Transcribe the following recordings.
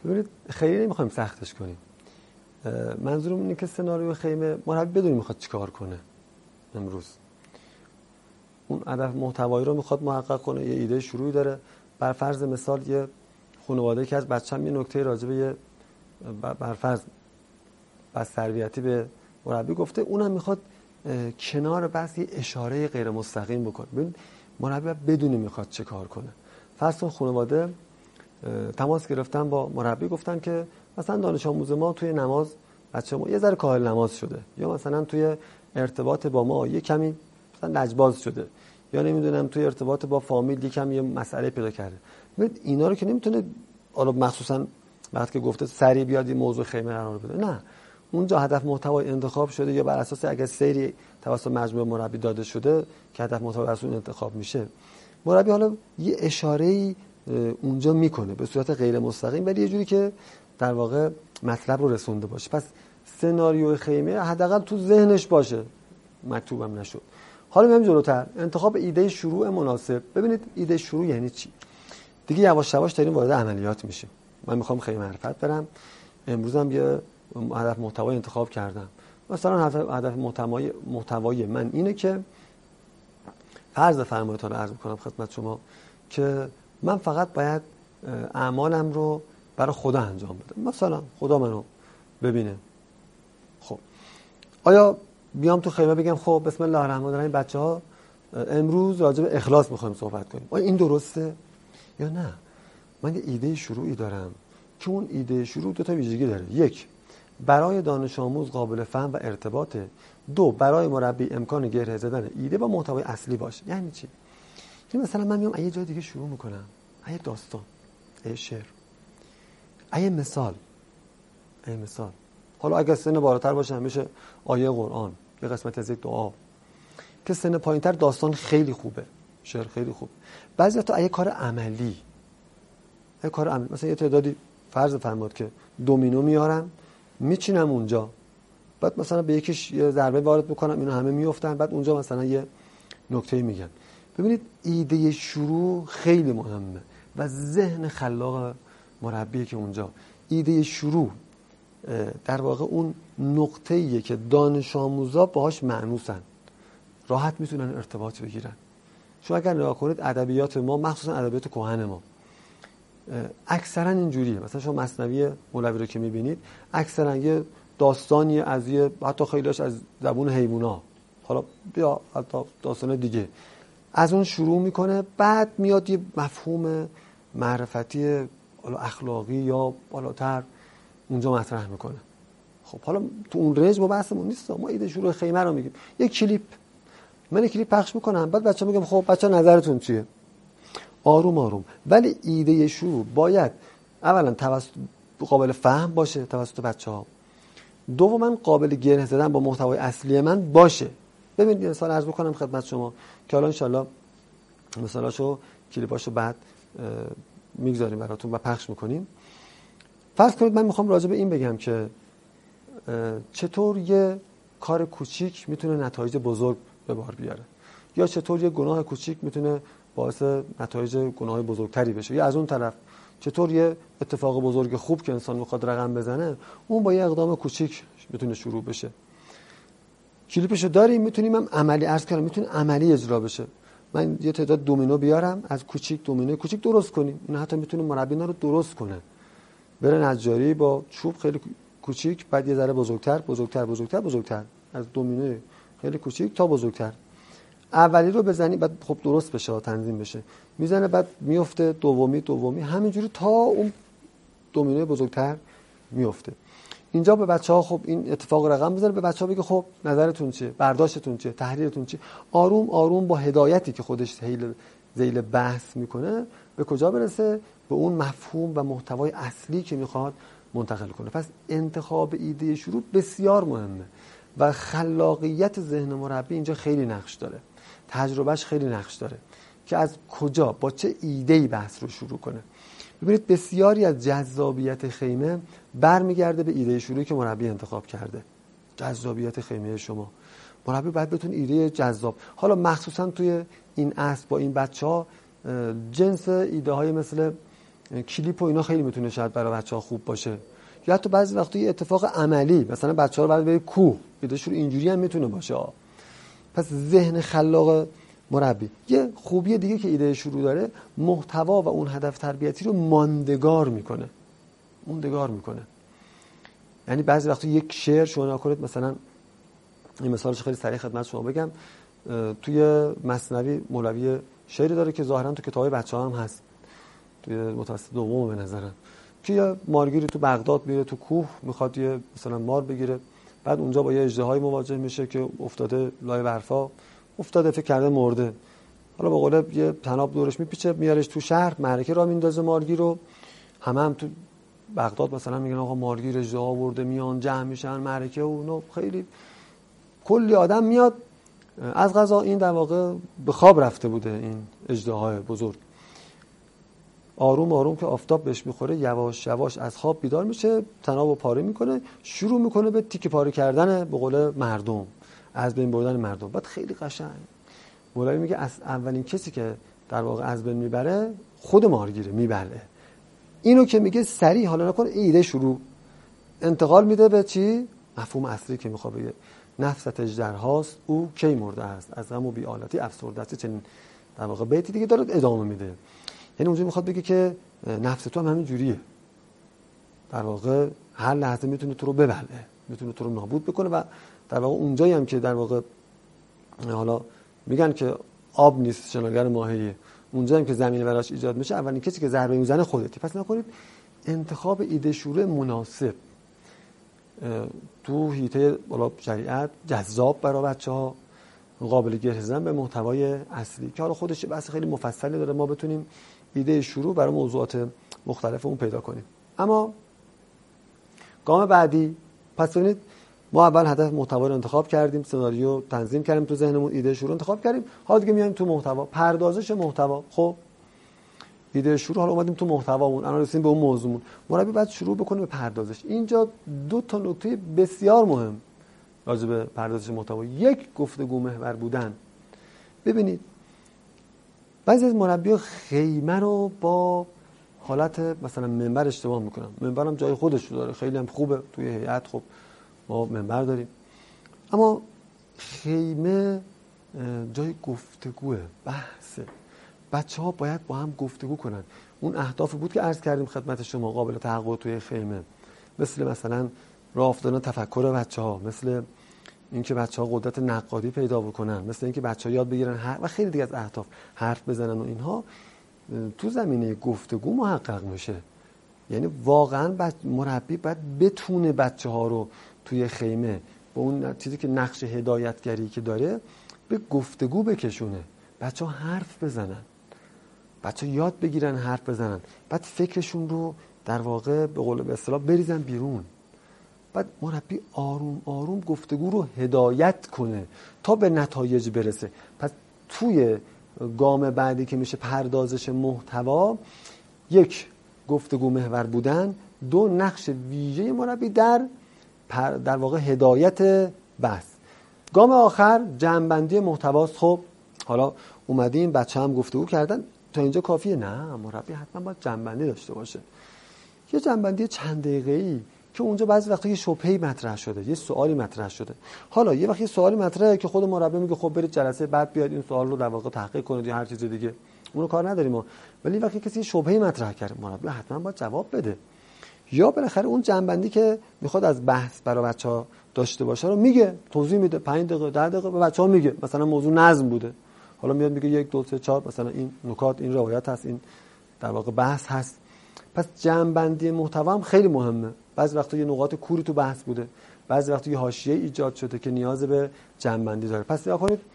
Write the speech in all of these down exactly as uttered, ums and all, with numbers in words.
ببینید خیلی نمیخوایم سختش کنیم. منظورم اینه که سناریو خیمه مربی بدونی میخواد چیکار کنه امروز. اون هدف محتوایی رو میخواد محقق کنه، یه ایده شروعی داره. بر فرض مثال یه خانواده که از بچه‌م یه نکته راجع به یه بر فرض بس تربیتی به مربی گفته، اونم میخواد کنار بس یه اشاره غیر مستقیم بکنه. ببین مربی بدونی میخواد چه کار کنه. فرض کن خانواده تماس گرفتن با مربی، گفتن که مثلا دانش آموز ما توی نماز بچه ما یه ذره کاهل نماز شده، یا مثلا توی ارتباط با ما یه کمی مثلا لجباز شده، یا نمیدونم توی ارتباط با فامیل یه کمی یه مسئله پیدا کرده. ببین اینا رو که نمیتونه حالا مخصوصا وقتی که گفته سریع بیاد این موضوع خیمه قرار بده، نه، اونجا هدف محتوای انتخاب شده یا بر اساس اگه سری توسط مجموعه مربی داده شده که هدف محتوای از اون انتخاب میشه، مربی حالا یه اشاره‌ای اونجا میکنه به صورت غیر مستقیم، ولی یه جوری که در واقع مطلب رو رسونده باشه. پس سناریو خیمه حداقل تو ذهنش باشه، مکتوبم نشد. حالا میام جلوتر، انتخاب ایده شروع مناسب. ببینید ایده شروع یعنی چی؟ دیگه یواش یواش داریم وارد عملیات میشیم. من میخوام خیمه معرفت برم، امروزم یه هدف محتوای انتخاب کردم. مثلا هدف محتوای محتوای من اینه که فرض فرمایتون رو عرض میکنم خدمت شما که من فقط باید اعمالم رو برای خدا انجام بدم. مثلا خدا منو ببینه. خب آیا بیام تو خیمه بگم خب بسم الله الرحمن الرحیم بچه‌ها امروز راجع به اخلاص می‌خوایم صحبت کنیم، آیا این درسته یا نه؟ من یه ایده شروعی دارم که اون ایده شروع دو تا ویژگی داره. یک، برای دانش آموز قابل فهم و ارتباطه. دو، برای مربی امکان گره زدن ایده با محتوای اصلی باشه. یعنی چی؟ یعنی مثلا من میام یه جای دیگه شروع میکنم، یه داستان، یه شعر، یه مثال، یه مثال. حالا اگه سن بالاتر باشه میشه آیه قرآن، یه قسمت از یک دعا. که سن پایینتر داستان خیلی خوبه، شعر خیلی خوب. بعضی وقتا یه کار عملی، یه کار عملی، مثلا یه تعدادی فرض فرماد که دومینو میارم میچینم اونجا، بعد مثلا به یکیش یه ضربه وارد میکنم، اینا همه میافتن، بعد اونجا مثلا یه نکته میگم. ببینید ایده شروع خیلی مهمه و ذهن خلاق مربی که اونجا ایده شروع در واقع اون نقطه‌ایه که دانش آموزا باهاش مأنوسن، راحت میتونن ارتباط بگیرن. شما اگر نگاه کنید ادبیات ما، مخصوصا ادبیات کهن ما، اکثرا اینجوریه. مثلا شما مثنوی مولوی رو که میبینید اکثرا یه داستانی از یه حتی خیلیش از زبون حیونا، حالا بیا حتی داستان دیگه، از اون شروع میکنه، بعد میاد یه مفهوم معرفتی حالا اخلاقی یا بالاتر اونجا مطرح میکنه. خب حالا تو اون رنج ما بحثمون نیست، ما ایده شروع خیمه رو میگیم. یک کلیپ، من یک کلیپ پخش میکنم، بعد بچه‌ها میگم خب بچه‌ها نظرتون چیه؟ آروم آروم. ولی ایده شروع باید اولا توسط قابل فهم باشه توسط بچه‌ها، دوما قابل گره زدن با محتوای اصلی من باشه. ببینید یه مثال عرض بکنم خدمت شما که حالا ان شاءالله مثالاشو کلیپاشو بعد میگذاریم براتون و پخش میکنیم. فرض کنید من میخوام راجع به این بگم که چطور یه کار کوچیک میتونه نتایج بزرگ به بار بیاره، یا چطور یه گناه کوچیک میتونه باعث نتایج گناه بزرگتری بشه، یا از اون طرف چطور یه اتفاق بزرگ خوب که انسان میخواد رقم بزنه اون با یه اقدام کوچیک میتونه شروع بشه. کلیپشو داریم، میتونیم هم عملی عرض کنم، میتونه عملی اجرا بشه. من یه تعداد دومینو بیارم، از کوچیک دومینو کوچیک درست کنیم. این حتی میتونه مربی اینا رو درست کنه، بره نجاری با چوب خیلی کوچیک، بعد یه ذره بزرگتر بزرگتر بزرگتر بزرگتر، از دومینو خیلی کوچیک تا بزرگتر. اولی رو بزنی بعد خب درست بشه، تنظیم بشه، میزنه، بعد میفته دومی دومی همینجوری تا اون دومینوی بزرگتر میفته. اینجا به بچه‌ها خب این اتفاق رقم بزنه، به بچه‌ها بگه خب نظرتون چیه، برداشتتون چیه، تحلیلتون چیه. آروم آروم با هدایتی که خودش ذیل ذیل بحث میکنه به کجا برسه؟ به اون مفهوم و محتوای اصلی که میخواد منتقل کنه. پس انتخاب ایده شروع بسیار مهمه و خلاقیت ذهن مربی اینجا خیلی نقش داره، تجربهش خیلی نقش داره که از کجا با چه ایده‌ای بحث رو شروع کنه. ببینید بسیاری از جذابیت خیمه برمیگرده به ایده شروعی که مربی انتخاب کرده. جذابیت خیمه شما، مربی باید بتونه ایده جذاب، حالا مخصوصا توی این عصر با این بچه‌ها جنس ایده های مثل کلیپ و اینا خیلی میتونه شاید برای بچه‌ها خوب باشه، یا حتی بعضی وقتا یه اتفاق عملی، مثلا بچه‌ها رو بعد بره کوه، ایده شروع اینجوری هم میتونه باشه. پس ذهن خلاق مربی. یه خوبی دیگه که ایده شروع داره، محتوا و اون هدف تربیتی رو ماندگار میکنه. ماندگار میکنه. یعنی بعضی وقتا یک شعر شما نکنید، مثلا این مثالش خیلی سریع خدمت شما بگم، توی مثنوی مولوی شعری داره که ظاهرا تو کتابای بچه‌ها هم هست، توی متوسط دوم به نظرم، که یه مارگیری تو بغداد میره تو کوه، میخواد یه مثلا مار بگیره، بعد اونجا با یه اژدهای مواجه میشه که افتاده لای برفا، افتاده فکر کرده مرده. حالا با قوله یه تناب دورش میپیچه، میارش تو شهر، معرکه را میندازه مارگیر رو. همه هم تو بغداد مثلا میگن آقا مارگیر اژدها آورده، میان جمع میشن معرکه و اونو، خیلی کلی آدم میاد. از قضا این در واقع به خواب رفته بوده، این اژدهای بزرگ. آروم آروم که آفتاب بهش میخوره، یواش یواش از خواب بیدار میشه، تنابو پاره میکنه، شروع میکنه به تیکه پاره کردن به قول مردم، از بین بردن مردم. بعد خیلی قشنگ مولوی میگه از اولین کسی که در واقع از بین میبره خود مارگیره، میبره. اینو که میگه سریع حالا نکن، ایده شروع انتقال میده به چی؟ مفهوم اصلی که میخواد بگه، نفست اژدرهاست او کی مرده است، از غم و بی‌آلتی افسرده است. چنین در واقع بیتی دیگه داره ادامه میده. یعنی اونجا میخواد بگه که نفس تو هم همین جوریه، در واقع هر لحظه میتونه تو رو ببله، میتونه تو رو نابود بکنه. و در واقع اونجایی هم که در واقع حالا میگن که آب نیست شناگر ماهیه، اونجایی هم که زمین براش ایجاد میشه، اولین کسی که ضربه میزنه خودتی. پس نکنید انتخاب ایده شروع مناسب تو حیطه بالا شریعت، جذاب برای بچه‌ها، قابل گره زدن به محتوای اصلی که حالا خودش بحث خیلی مفصلی داره، ما بتونیم ایده شروع برای موضوعات مختلف اون پیدا کنیم. اما گام بعدی، پس ببینید ما اول هدف محتوا رو انتخاب کردیم، سناریو تنظیم کردیم تو ذهنمون، ایده شروع انتخاب کردیم، حالا دیگه میایم تو محتوا، پردازش محتوا. خب ایده شروع، حالا اومدیم تو محتوامون، الان رسیدیم به اون موضوعمون. مربی باید شروع بکنه به پردازش. اینجا دو تا نکته بسیار مهم راجع به پردازش محتوا. یک، گفتگو محور بودن. ببینید بعضی از مربی‌ها خیمه رو با حالت مثلا منبر اشتباه میکنن. منبر هم جای خودش داره، خیلی هم خوبه، توی هیئت خب ما منبر داریم، اما خیمه جای گفتگوه، بحثه. بچه‌ها باید با هم گفتگو کنن. اون اهداف بود که عرض کردیم خدمت شما، قابل تحقق توی خیمه، مثل مثلا راه افتادن تفکر بچه‌ها، مثل اینکه بچه‌ها قدرت نقادی پیدا بکنن، مثل اینکه بچه‌ها یاد بگیرن هر... و خیلی دیگه از اهداف، حرف بزنن و اینها تو زمینه گفتگو محقق میشه. یعنی واقعا بچ... مربی باید بتونه بچه‌ها رو توی خیمه با اون چیزی که نقش هدایتگری که داره به گفتگو بکشونه، بچه‌ها حرف بزنن، بچه‌ها یاد بگیرن حرف بزنن، بعد فکرشون رو در واقع به قول به اصطلاح بریزن بیرون. بعد مربی آروم آروم گفتگو رو هدایت کنه تا به نتایج برسه. پس توی گام بعدی که میشه پردازش محتوا، یک، گفتگو محور بودن، دو، نقش ویژه مربی در در واقع هدایت بحث. گام آخر جمع‌بندی محتواست. خب حالا اومدیم بچه هم گفتگو کردن، تا اینجا کافیه؟ نه، مربی حتما باید جمع‌بندی داشته باشه. یه جمع‌بندی چند دقیقه‌ای که اونجا بعضی وقتا یه شبهه‌ای مطرح شده، یه سوالی مطرح شده. حالا یه وقت یه سوالی مطرحه که خود مربی میگه خب برید جلسه بعد بیاید این سوال رو در واقع تحقیق کنید یا هر چیز دیگه، اونو کار نداریم ما. ولی وقتی کسی شبهه‌ای مطرح کرده، مربی حتما باید جواب بده. یا بالاخره اون جنبندی که میخواد از بحث برای بچه‌ها داشته باشه رو میگه، توضیح میده، پنج دقیقه ده دقیقه به بچه‌ها میگه. مثلا موضوع نظم بوده، حالا میاد میگه یک دو سه چهار، مثلا این نکات، این روایت هست، این در واقع بحث هست. پس جمع‌بندی محتوا هم خیلی مهمه. بعضی وقتا یه نقاط کوری تو بحث بوده، بعضی وقتا یه حاشیه ایجاد شده که نیاز به جمع‌بندی داره. پس نگاه کنید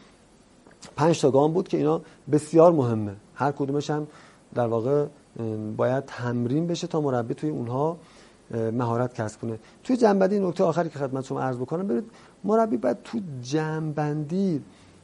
پنج تا گام بود که اینا بسیار مهمه، هر کدومش هم در واقع باید تمرین بشه تا مربی توی اونها مهارت کسب کنه. توی جمع‌بندی نکته آخری که خدمت شما عرض بکنم، ببینید مربی باید تو جمع‌بندی،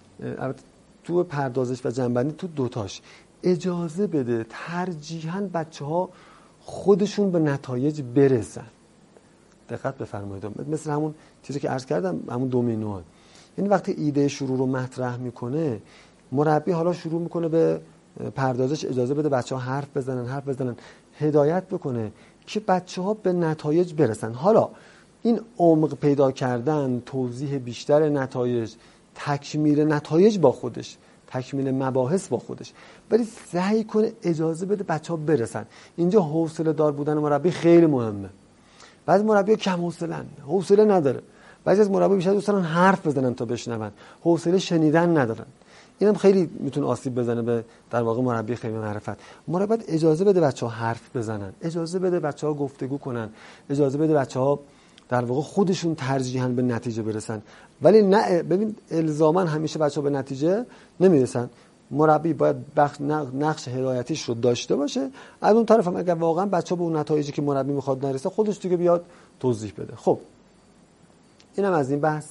تو پردازش و جمع‌بندی، تو دوتاش اجازه بده ترجیحاً بچه‌ها خودشون به نتایج برسن. دقت بفرمایید، مثل همون چیزی که عرض کردم، همون دومینو. یعنی وقتی ایده شروع رو مطرح میکنه، مربی حالا شروع میکنه به پردازش، اجازه بده بچه‌ها حرف بزنن حرف بزنن هدایت بکنه که بچه‌ها به نتایج برسن. حالا این عمق پیدا کردن، توضیح بیشتر نتایج، تکمیل نتایج با خودش، تکمیل مباحث با خودش، ولی سعی کنه اجازه بده بچه‌ها برسن. اینجا حوصله دار بودن مربی خیلی مهمه. بعضی مربی‌ها کم حوصله‌ان، حوصله نداره. بعضی از مربی بیشتر دوست دارن حرف بزنن تا بشنون، حوصله شنیدن ندارن. اینم خیلی میتونه آسیب بزنه به در واقع مربی خیمه معرفت. مربی باید اجازه بده بچه‌ها حرف بزنن، اجازه بده بچه‌ها گفتگو کنن، اجازه بده بچه‌ها در واقع خودشون ترجیحاً به نتیجه برسن. ولی نه ببین الزاما همیشه بچه‌ها به نتیجه نمیرسن. مربی باید بخش نقش هدایتیش رو داشته باشه. از اون طرف هم اگر واقعا بچه‌ها به اون نتایجی که مربی میخواد نرسه، خودش دیگه بیاد توضیح بده. خب اینم از این بحث.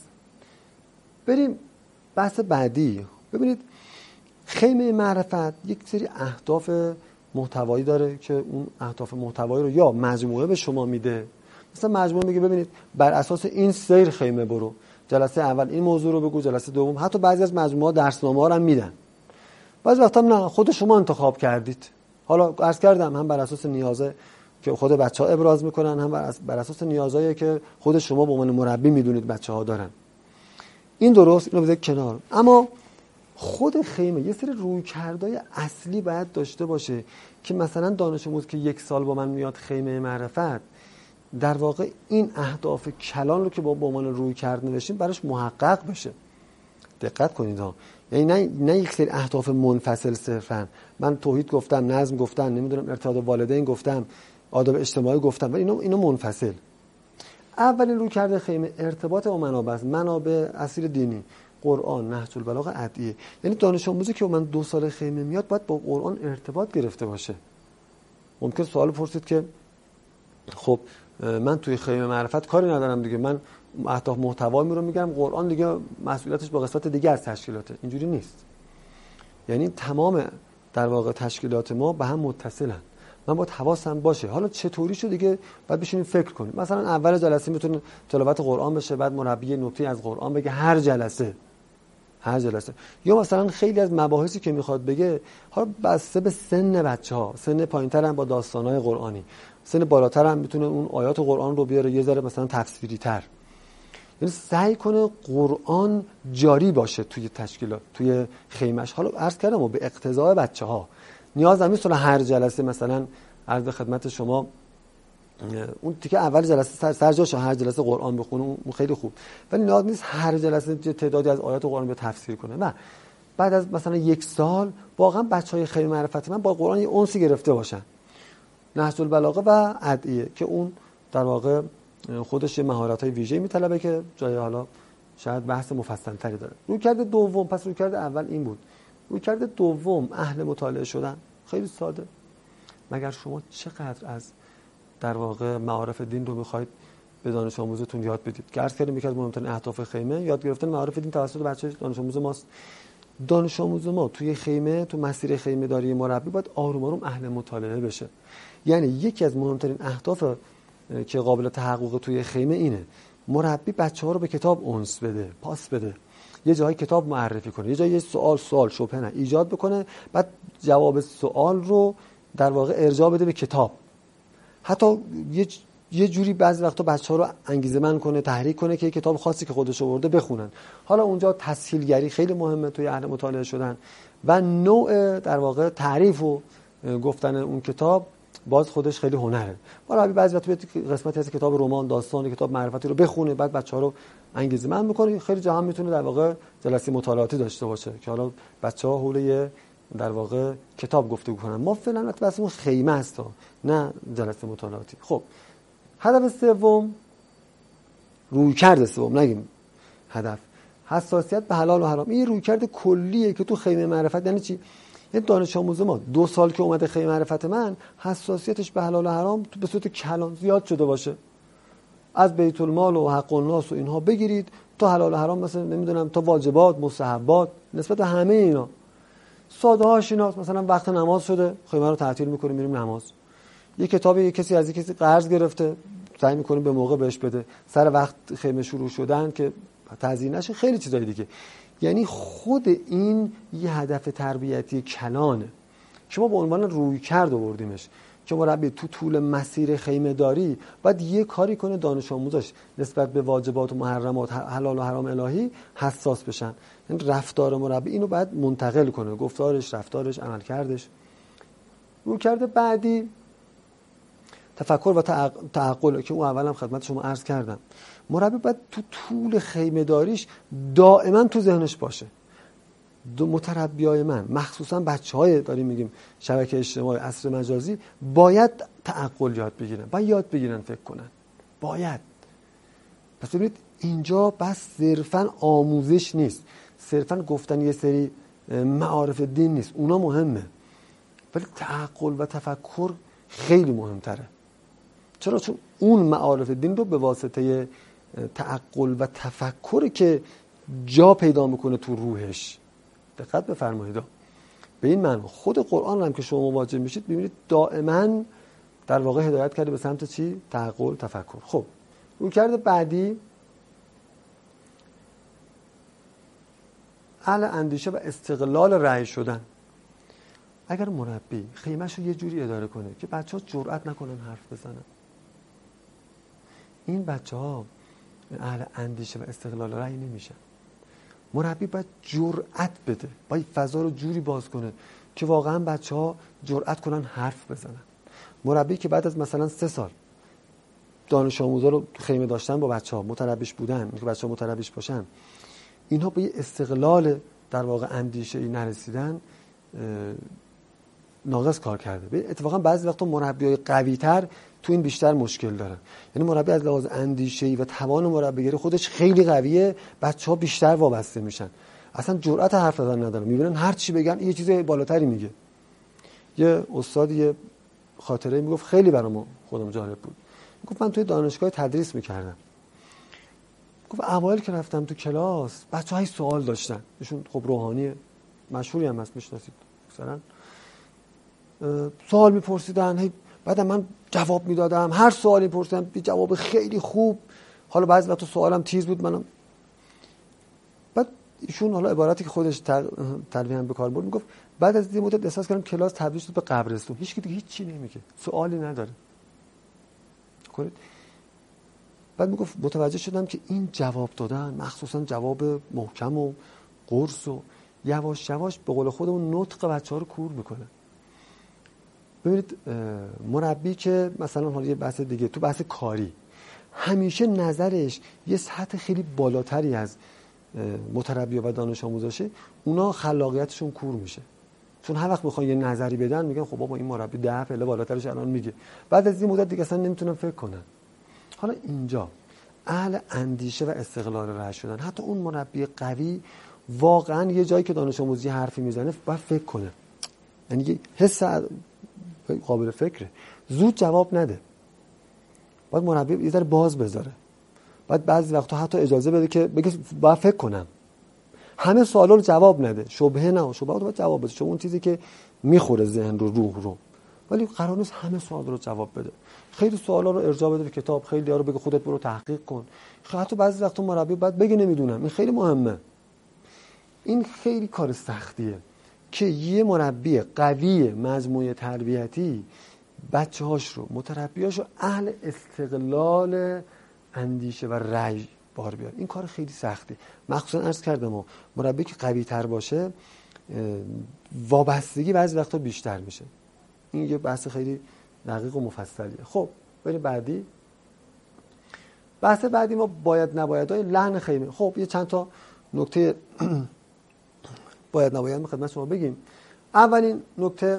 بریم بحث بعدی. ببینید خیمه معرفت یک سری اهداف محتوایی داره که اون اهداف محتوایی رو یا مجموعه به شما میده. مثلا مجموعه میگه ببینید بر اساس این سیر خیمه برو، جلسه اول این موضوع رو بگو، جلسه دوم. حتی بعضی از مجموعه‌ها درسنامه‌ها رو هم میدن. بعضی وقتا نه، خود شما انتخاب کردید. حالا عرض کردم هم بر اساس نیازه که خود بچه‌ها ابراز میکنن، هم بر اساس نیازایی که خود شما به عنوان مربی میدونید بچه‌ها دارن. این درست، اینو بذارید کنار. اما خود خیمه یه سری رویکردهای اصلی باید داشته باشه که مثلا دانش آموز که یک سال با من میاد خیمه معرفت، در واقع این اهداف کلان رو که با به عنوان رویکرد نوشتیم براش محقق بشه. دقت کنید ها، یعنی نه نه یک سری اهداف منفصل صرفا. من توحید گفتم، نظم گفتم، نمیدونم ارتباط والدین گفتم، آداب اجتماعی گفتم، ولی اینا اینا منفصل. اولین رویکرد خیمه ارتباط با منابع است. منابع اصیل دینی، قرآن، نهج البلاغه، ادعیه. یعنی دانش آموزی که من دو سال خیمه میاد باید با قرآن ارتباط گرفته باشه. ممکن سوال پرسید که خب من توی خیمه معرفت کاری ندارم دیگه، من اهداف محتوایی رو میگم، قرآن دیگه مسئولیتش با قسمت دیگه از تشکیلاته. اینجوری نیست. یعنی تمام در واقع تشکیلات ما به هم متصلن. من باید حواسم باشه حالا چطوری شو دیگه باید بشینیم فکر کنیم. مثلا اول جلسه میتونه تلاوت قرآن بشه، بعد مربی نکته از قرآن بگه هر جلسه هر جلسه یا مثلا خیلی از مباحثی که میخواد بگه حالا بسته به سن بچه‌ها، سن پایین‌تر هم با داستان‌های قرآنی، سن بالاتر هم میتونه اون آیات قرآن رو بیاره یه ذره مثلا تفسیری‌تر. یعنی سعی کنه قرآن جاری باشه توی تشکیلات، توی خیمش. حالا عرض کردم و به اقتضای بچه‌ها نیاز هم نیست هر جلسه مثلا عرض خدمت شما اون تیکه اول جلسه سر سر جاشه هر جلسه قرآن بخونه، اون خیلی خوب، ولی نیاز نیست هر جلسه تعدادی از آیات قرآن رو تفسیر کنه. نه، بعد از مثلا یک سال واقعا بچهای خیمه معرفت من با قرآن یه انسی گرفته باشن، نهج البلاغه و ادعیه که اون در واقع خودش یه مهارت‌های ویژه‌ای میطلبه که جای حالا شاید بحث مفصل‌تری داره. رویکرد دوم، پس رویکرد اول این بود. رویکرد دوم اهل مطالعه شدن. خیلی ساده. مگر شما چقدر از در واقع معارف دین رو می‌خواید به دانش آموزتون یاد بدید؟ که عرض کردیم یکی از مهمترین اهداف خیمه یاد گرفتن معارف دین توسط بچه‌های دانش آموز ماست. دانش آموز ما توی خیمه، تو مسیر خیمه داری مربی باید آروم آروم اهل مطالعه بشه. یعنی یکی از مهمترین اهداف که قابل تحقق توی خیمه اینه مربی بچه‌ها رو به کتاب انس بده، پاس بده، یه جایی کتاب معرفی کنه، یه جایی یه سوال سوال شبهه نه ایجاد بکنه، بعد جواب سوال رو در واقع ارجاع بده به کتاب. حتی یه یه جوری بعضی وقتا بچه‌ها رو انگیزه‌مند کنه، تحریک کنه که یه کتاب خاصی که خودش آورده بخونن. حالا اونجا تسهیلگری خیلی مهمه توی اهل مطالعه شدن و نوع در واقع تعریف و گفتن اون کتاب باز خودش خیلی هنره. مربی بعضی وقتا قسمتی از کتاب رمان، داستان، کتاب معرفتی رو بخونه، بعد بچه‌ها رو انگیزه‌مند می‌کنه. خیلی جا هم میتونه در واقع جلسه مطالعاتی داشته باشه که حالا بچه‌ها حول یه در واقع کتاب گفتگو کنن. ما فعلا بحثمون خیمه است نه جلسه مطالعاتی. خب هدف سوم، رویکرد سوم، نگیم هدف، حساسیت به حلال و حرام. این رویکرد کلیه که تو خیمه معرفت. یعنی چی؟ یعنی دانش آموز ما دو سال که اومده خیمه معرفت من، حساسیتش به حلال و حرام تو به صورت کلان زیاد شده باشه. از بیت المال و حق الناس و اینها بگیرید تا حلال و حرام، مثلا نمیدونم تا واجبات، مستحبات، نسبت به همه اینا. ساده هاش ایناست، مثلا وقت نماز شده خیمه رو تعطیل می‌کنیم میریم نماز. یه کتابی یه کسی از یه کسی قرض گرفته سعی می‌کنیم به موقع بهش بده. سر وقت خیمه شروع شدن که تضییع نشه، خیلی چیزای دیگه. یعنی خود این یه هدف تربیتی کلانه که ما به عنوان رویکرد آوردیمش که مربی تو طول مسیر خیمه داری باید یه کاری کنه دانش آموزاش نسبت به واجبات و محرمات، حلال و حرام الهی حساس بشن. این رفتار مربی اینو باید منتقل کنه، گفتارش، رفتارش، عملکردش. رویکرد بعدی تفکر و تعقل که اون اولم خدمت شما عرض کردم. مربی باید تو طول خیمه داریش دائما تو ذهنش باشه. دو متربیای من، مخصوصا بچهای داریم میگیم شبکه اجتماعی، عصر مجازی، باید تعقل یاد بگیرن، باید یاد بگیرن فکر کنن، باید. پس ببینید اینجا بس صرفا آموزش نیست، صرفا گفتن یه سری معارف دین نیست، اونا مهمه، ولی تعقل و تفکر خیلی مهمتره. چرا؟ چون اون معارف دین رو به واسطه تعقل و تفکر که جا پیدا میکنه تو روحش. دقت بفرمایید به این معنی خود قرآن هم که شما مواجه میشید ببینید دائما در واقع هدایت کرده به سمت چی؟ تعقل، تفکر. خب رویکرد بعدی اهل اندیشه و استقلال رأی شدن. اگر مربی خیمه‌شو یه جوری اداره کنه که بچه‌ها جرئت نکنن حرف بزنن، این بچه‌ها اهل اندیشه و استقلال رأی نمیشن. مربی باید جرأت بده، باید فضا رو جوری باز کنه که واقعا بچه‌ها جرأت کنن حرف بزنن. مربی که بعد از مثلا سه سال دانش آموزا رو خیمه داشتن با بچه‌ها، متربیش بودن، که بچه‌ها متربیش باشن، اینها به یه استقلال در واقع اندیشه‌ای نرسیدن، ناقص کار کرده. به اتفاقا بعضی وقتا مربیای قوی‌تر تو این بیشتر مشکل دارن. یعنی مربی از لحاظ اندیشه‌ای و توان مربیگری خودش خیلی قویه، بچه‌ها بیشتر وابسته میشن، اصلا جرأت حرف زدن ندارن، میبینن هر چی بگن یه چیز بالاتری میگه. یه استاد یه خاطره میگفت خیلی برام خودم جالب بود. میگفت من توی دانشگاه تدریس میکردم. گفت اوایل که رفتم تو کلاس بچه‌ها هی سوال داشتن. ایشون خب روحانی مشهوری هم هست، میشناسید مثلا. سوال میپرسیدن، هی بعد من جواب میدادم، هر سوالی پرسیدم بی جواب خیلی خوب. حالا بعضی وقتا سوالم تیز بود، منم بعد ایشون حالا عبارتی که خودش تلویحاً به کار برد میگفت بعد از این مدت احساس کردم کلاس تبدیل شد به قبرستون، هیچ کی دیگه هیچ چی نمیگه، سوالی نداره. کنید بعد میگفت متوجه شدم که این جواب دادن، مخصوصا جواب محکم و قرص و یواش یواش به قول خودمون نطق بچه‌ها رو کور میکنه. ببینید مربی که مثلا حالا یه بحث دیگه تو بحث کاری همیشه نظرش یه سطح خیلی بالاتری از متربی و دانش آموزاشه، اونا خلاقیتشون کور میشه. چون هر وقت میخوان یه نظری بدن میگن خب بابا این مربی ده پله بالاترش الان میگه، بعد از این مدت دیگه اصلا نمیتونن فکر کنن. حالا اینجا اهل اندیشه و استقلال رأی شدن، حتی اون مربی قوی واقعا یه جایی که دانش آموزی حرفی میزنه باید فکر کنه، یعنی یه حس قابل فکره، زود جواب نده، باید مربی یه ذره باز بذاره، باید بعضی وقتا حتی اجازه بده که بگه باید فکر کنم، همه سوالا رو جواب نده، شبهه نه، شبهه رو باید جواب بده، چون اون چیزی که میخوره ذهن رو، روح رو، ولی قرار نیست همه سوالا رو جواب بده. خیلی سوالا رو ارجاع بده به کتاب، خیلی ها رو بگه خودت برو تحقیق کن. حتی بعضی وقتا مربی باید بگه نمیدونم. این خیلی مهمه، این خیلی کار سختیه که یه مربی قوی مجموعه تربیتی بچه‌هاش رو، متربیاش رو اهل استقلال اندیشه و رأی بار بیاره. این کار خیلی سختی، مخصوصا عرض کردم مربی که قوی تر باشه وابستگی بعضی وقتا بیشتر میشه. این یه بحث خیلی دقیق و مفصلیه. خب بریم بعدی. بحث بعدی ما باید نبایدهای لحن خیمه. خب یه چند تا نکته باید نباید ما خدمت شما بگیم. اولین نکته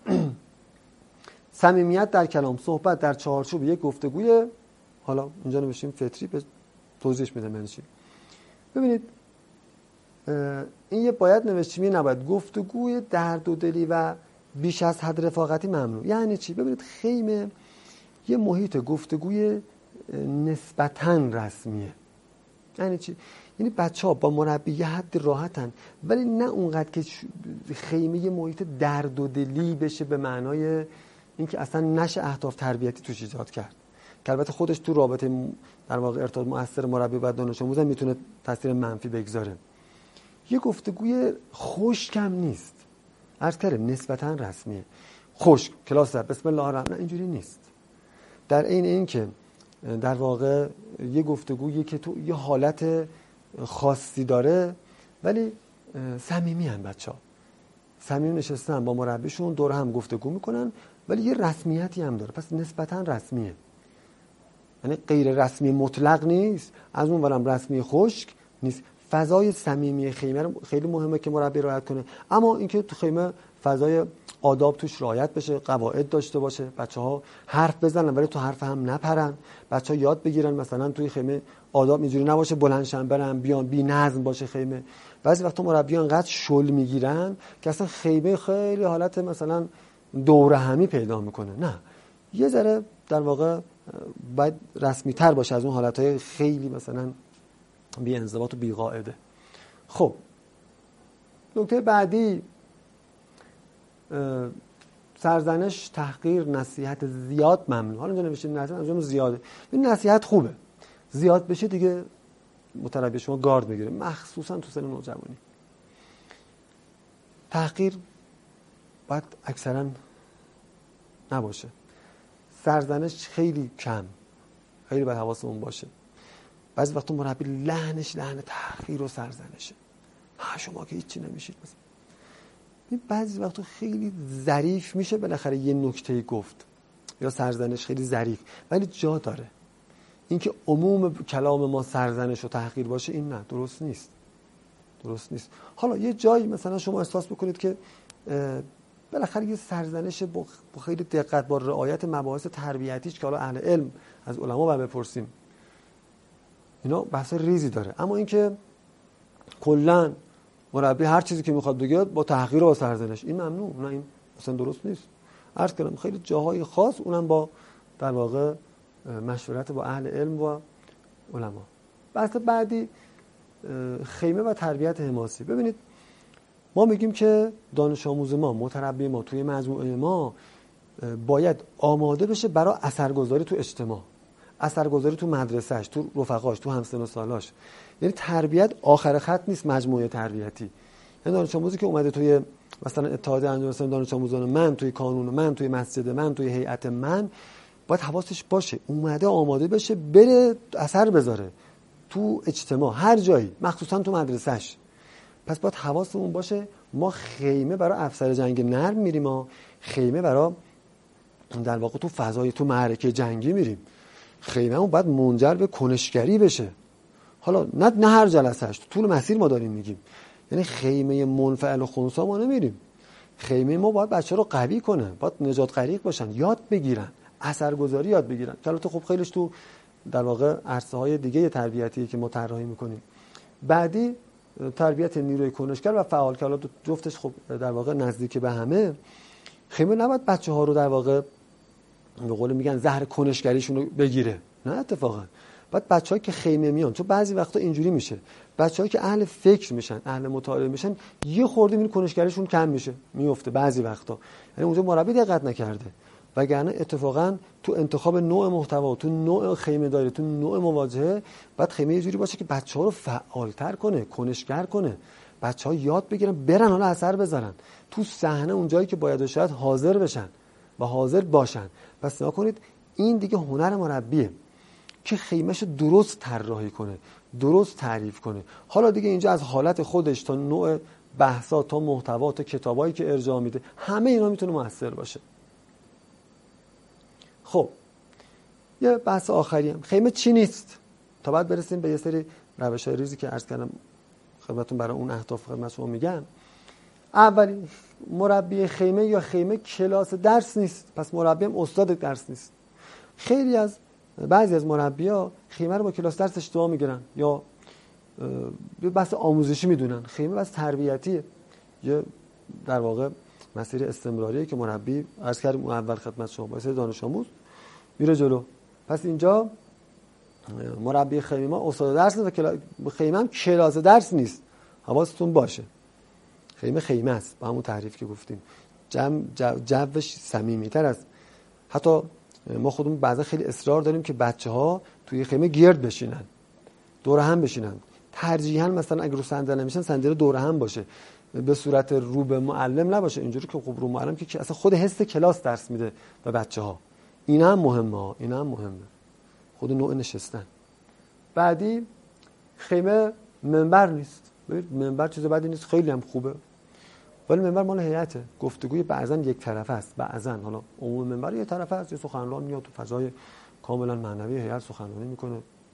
صمیمیت در کلام، صحبت در چارچوب یک گفتگوی، حالا اینجا نوشتیم فطری، به توضیحش میدم یعنی چی. ببینید این یه باید نوشتیم یه نباید، گفتگوی درد و دلی و بیش از حد رفاقتی ممنوع. یعنی چی؟ ببینید خیمه یه محیط گفتگوی نسبتاً رسمیه. یعنی چی؟ یعنی بچه‌ها با مربی یه حد راحتن، ولی نه اونقدر که خیمه یه محیط درد و دلی بشه به معنای اینکه اصلا نشه اهداف تربیتی توش ایجاد کرد، که البته خودش تو رابطه در واقع ارتباط مؤثر مربی و دانش آموز میتونه تاثیر منفی بگذاره. یه گفتگوی خشکم نیست، عرض کردم نسبتاً رسمیه. خشک کلاس در بسم الله الرحمن، اینجوری نیست. در عین این که در واقع یه گفتگویی که تو یه حالت خاصی داره ولی صمیمی ان، بچه‌ها صمیمی نشستن با مربیشون دور هم گفتگو میکنن ولی یه رسمیتی هم داره، پس نسبتاً رسمیه، یعنی غیر رسمی مطلق نیست، از اون ورم رسمی خشک نیست. فضای صمیمی خیمه خیلی مهمه که مربی رعایت کنه، اما اینکه تو خیمه فضای آداب توش رعایت بشه، قواعد داشته باشه، بچه‌ها حرف بزنن ولی تو حرف هم نپرن، بچه‌ها یاد بگیرن مثلا توی خیمه آداب اینجوری نباشه بلندشن برن بیان، بی نظم باشه خیمه. بعضی وقتا مربیان انقدر شل میگیرن که اصلا خیمه خیلی حالت مثلا دوره همی پیدا میکنه. نه، یه ذره در واقع باید رسمی تر باشه از اون حالتهای خیلی مثلا بی انضباط و بی قاعده. خب نکته بعدی، سرزنش، تحقیر، نصیحت زیاد ممنوع. حالا اینجا نوشته نصیحت از زیاده، این نصیحت خوبه، زیاد بشه دیگه متربی شما گارد میگیره، مخصوصا تو سن نوجوانی. تحقیر باید اکثرا نباشه، سرزنش خیلی کم، خیلی باید حواسمون باشه. بعضی وقتا مربی لحنش لحن تحقیر و سرزنشه، ها شما که هیچی نمیشید مثلا. این بعضی وقتا خیلی ظریف میشه بالاخره یه نکته گفت یا سرزنش خیلی ظریف، ولی جا داره. اینکه عموم کلام ما سرزنش و تحقیر باشه این نه، درست نیست، درست نیست. حالا یه جایی مثلا شما احساس بکنید که بالاخره یه سرزنش با خیلی دقت با رعایت مباحث تربیتیش که حالا اهل علم از علما باید بپرسیم، اینا بحث ریزی داره. اما اینکه کلا مربی هر چیزی که میخواد بگه با تحقیر و سرزنش، این ممنوع، نه این اصلا درست نیست. عرض کردم خیلی جاهای خاص، اونم با در واقع مشورت با اهل علم و علما. بحث بعدی خیمه و تربیت حماسی. ببینید ما میگیم که دانش آموز ما، متربی ما توی مجموعه ما باید آماده بشه برای اثرگذاری تو اجتماع، اثرگذاری تو مدرسهش، تو رفقاش، تو همسن و سالاش. یعنی تربیت آخر خط نیست، مجموعه تربیتی. یعنی دانش آموزی که اومده توی مثلا اتحاد انجمن دانش آموزان من، توی کانون من، توی مسجد من، توی هیئت من، باید حواسش باشه اومده آماده بشه بره اثر بذاره تو اجتماع هر جایی، مخصوصا تو مدرسهش. پس باید حواسمون باشه ما خیمه برای افسر جنگ نرم میریم، ما خیمه برای در واقع تو فضای تو معرکه جنگی میریم، خیمه‌مون باید منجر به کنشگری بشه. حالا نه نه هر جلسهش، تو طول مسیر ما داریم میگیم، یعنی خیمه منفعل و خنثی ما نمیریم. خیمه ما باید بچه‌ها رو قوی کنه، باید نجات غریق باشن، یاد بگیرن، اثرگذاری یاد بگیرن. که البته خب خیلیش تو در واقع عرصه‌های دیگه طرحی که ما طراحی می‌کنیم. بعدی تربیت نیروی کنشگر و فعال، که البته جفتش خب در واقع نزدیک به همه. خیمه نباید بچه‌ها رو در واقع به قول میگن زهر کنشگریشون رو بگیره، نه اتفاقا. بعد بچه‌هایی که خیمه میان، چون بعضی وقتا اینجوری میشه، بچه‌هایی که اهل فکر میشن، اهل مطالعه میشن، یه خورده این کنشگریشون کم میشه، میفته بعضی وقتا، یعنی اونجا مربی دقت نکرده. وگرنه اتفاقا تو انتخاب نوع محتوا، تو نوع خیمه داری، تو نوع مواجهه، بعد خیمه یه جوری باشه که بچه‌ها رو فعال‌تر کنه، کنشگر کنه، بچه‌ها یاد بگیرن، برن حالا اثر بذارن تو صحنه، اونجایی که باید شاید حاضر بشن و حاضر باشن. پس نگاه کنید این دیگه هنر مربیه که خیمه‌شو درست طراحی کنه، درست تعریف کنه. حالا دیگه اینجا از حالت خودش تا نوع بحثا تا محتوا تا کتابایی که ارجاع میده، همه اینا میتونه موثر باشه. خب یه بحث آخری هم، خیمه چی نیست، تا بعد برسیم به یه سری روش‌های ریزی که عرض کردم خدمتتون برای اون اهداف خدمت شما میگم. اولی، مربی خیمه یا خیمه کلاس درس نیست، پس مربی هم استاد درس نیست. خیلی از بعضی از مربی‌ها خیمه رو با کلاس درس اشتباه میگیرن یا یه بحث آموزشی میدونن. خیمه بحث تربیتیه، یه در واقع مسیر استمراریه که مربی عرض کردم اول خدمت شما با دانش آموز میره جلو. پس اینجا مربی خیمه ما استاد درس نیست و کلا... خیمه هم کلاس درس نیست، حواستون باشه. خیمه خیمه است با همون تعریف که گفتیم، جمع جو... جوش صمیمی‌تر است. حتی ما خودمون بعضا خیلی اصرار داریم که بچه‌ها توی خیمه گرد بشینن، دور هم بشینن، ترجیحاً مثلا اگه رو صندلی میشن صندلی دور هم باشه. به صورت رو به معلم نباشه، اینجوری که خب رو معلم که اصلا خود حس کلاس درس میده به بچه‌ها. این هم مهمه، این هم مهمه، خود نوع نشستن. بعدی خیمه منبر نیست. ببین منبر چیز بدی نیست، خیلی هم خوبه، ولی منبر مال هیئته. گفتگوی بعضا یک طرفه است، بعضا حالا عموم منبر یک طرفه است، یه سخنران میاد تو فضای کاملا معنوی هیئت سخنرانی میکنه.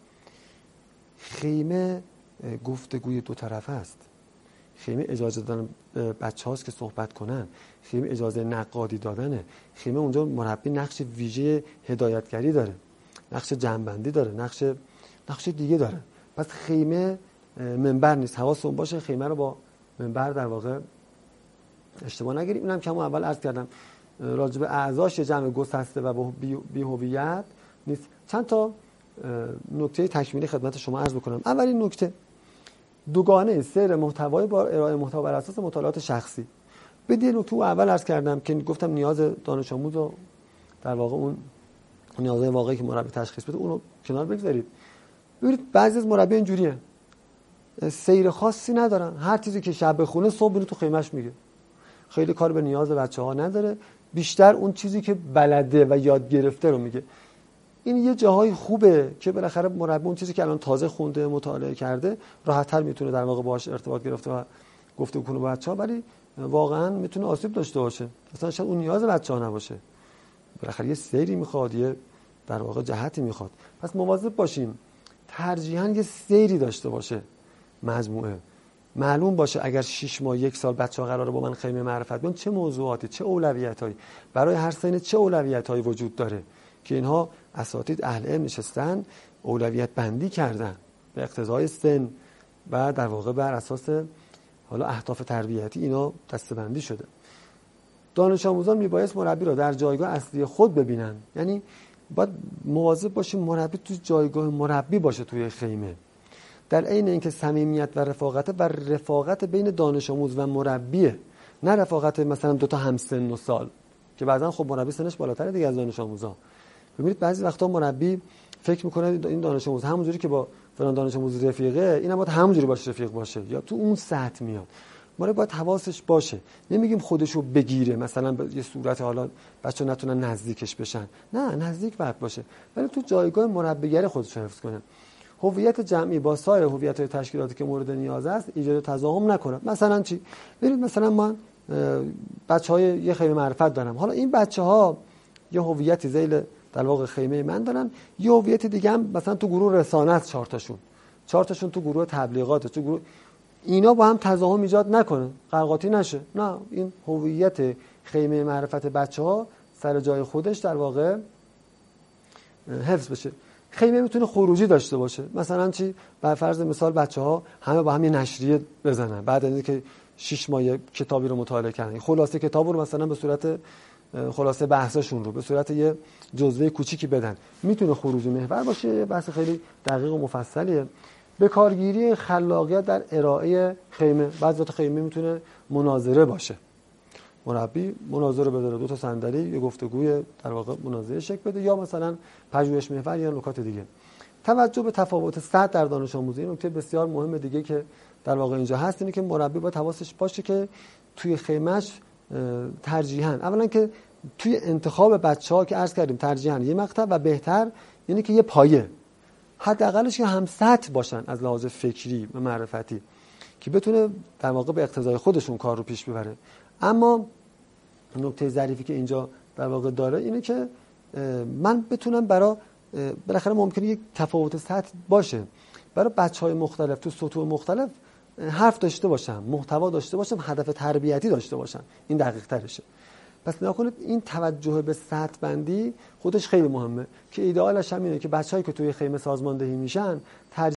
خیمه گفتگوی دو طرفه است. خیمه اجازه دادن بچه‌هاست که صحبت کنن، خیمه اجازه نقادی دادنه. خیمه اونجا مربی نقش ویژه هدایتگری داره، نقش جنبندی داره، نقش نقش دیگه داره. پس خیمه منبر نیست. حواستون باشه خیمه رو با منبر در واقع اشتباه نگیریم. اینم که همون اول عرض کردم راجب اعضاش جمع گسسته و بی هویت نیست. چند تا نکته تکمیلی خدمت شما عرض بکنم. اولین نکته، دوگانه سیر محتوای با ارائه محتوا بر اساس مطالعات شخصی. بدید نکته اول عرض کردم که گفتم نیاز دانش آموز رو در واقع اون نیازهای واقعی که مربی تشخیص بده اون رو کنار بگذارید. ببینید بعضی از مربی اینجوریه، سیر خاصی ندارن، هر چیزی که شب بخونه صبح اینو تو خیمه‌اش میگه، خیلی کار به نیاز بچه‌ها نداره، بیشتر اون چیزی که بلده و یاد گرفته رو میگه. این یه جاهای خوبه که بالاخره مربی اون چیزی که الان تازه خونده مطالعه کرده راحت‌تر میتونه در واقع باهاش ارتباط گرفته و گفتگو کنه با بچه‌ها، ولی واقعا میتونه آسیب داشته باشه، مثلا شاید اون نیاز بچه‌ها نباشه، بالاخره یه سیری میخواد، یه در واقع جهتی میخواد. پس مواظب باشیم ترجیحاً یه سیری داشته باشه مجموعه، معلوم باشه اگر شش ماه یک سال بچه‌ها قراره با من خیمه معرفت بیان چه موضوعاتی، چه اولویتایی برای هر سن، چه اولویتایی وجود داره که اینها اساتید اهل علم نشستن اولویت بندی کردن به اقتضای سن و در واقع بر اساس حالا اهداف تربیتی اینا دسته‌بندی شده. دانش آموزان میبایست مربی را در جایگاه اصلی خود ببینن، یعنی باید مواظب باشیم مربی تو جایگاه مربی باشه توی خیمه، در عین اینکه صمیمیت و رفاقت و رفاقت بین دانش آموز و مربیه، نه رفاقت مثلا دو تا همسن و سال که بعضا خب مربی سنش بالاتره دیگه از دانش آموزا. ببینید بعضی وقتا مربی فکر میکنه این دانش آموز همونجوری که با فلان دانش آموز رفیقه اینم باید همونجوری باشه رفیق باشه، یا تو اون سطح میاد. ما باید حواسش باشه، نمیگیم خودشو بگیره مثلا به یه صورت حالا بچه‌ها نتونن نزدیکش بشن، نه نزدیک باید باشه ولی تو جایگاه مربیگری خودش حفظ کنه. هویت جمعی با سایر هویت‌های تشکیلاتی که مورد نیاز است ایجاد تضاهم نکنه. مثلا چی؟ ببینید مثلا من بچهای یه خیمه معرفت دارم، حالا این بچه‌ها یه هویتی ذیل در واقع خیمه من دارن، یه هویت دیگه هم مثلا تو گروه رسانه است، چهار تاشون چهار تاشون تو گروه تبلیغات، تو گروه اینا با هم تضاهم ایجاد نکنه، قرقاتی نشه، نه این هویت خیمه معرفت بچه‌ها سر جای خودش در واقع حفظ بشه. خیمه میتونه خروجی داشته باشه، مثلا چی؟ بر فرض مثال بچه‌ها همه با هم یه نشریه بزنن بعد از اینکه شش ماه کتابی رو مطالعه کردن، خلاصه کتابو رو مثلا به صورت خلاصه بحثشون رو به صورت یه جزوه کوچیکی بدن، میتونه خروجی محور باشه، بحث خیلی دقیق و مفصلیه. به کارگیری خلاقیت در ارائه خیمه، بعضی وقت خیمه میتونه مناظره باشه، مربی مناظره بذاره، دو تا صندلی یه گفتگوی در واقع مناظره شکل بده، یا مثلا پژوهش محور یا نکات دیگه. توجه به تفاوت سطح در دانش آموزی نکته بسیار مهم دیگه که در واقع اینجا هست، اینه که مربی باید حواسش باشه که توی خیمه‌اش ترجیحاً اولا که توی انتخاب بچه‌ها که عرض کردیم ترجیحاً یه مقطع و بهتر یعنی که یه پایه حداقلش که هم سطح باشن از لحاظ فکری و معرفتی که بتونه در واقع به اقتضای خودشون کار رو پیش ببره. اما نکته ظریفی که اینجا در واقع داره اینه که من بتونم برای بالاخره ممکنه یک تفاوت سطح باشه برای بچهای مختلف تو سطوح مختلف حرف داشته باشم، محتوا داشته باشم، هدف تربیتی داشته باشم، این دقیق ترشه. پس نگاه کنید این توجه به سطح بندی خودش خیلی مهمه که ایدئالش هم اینه که بچه‌هایی که توی خیمه سازماندهی میشن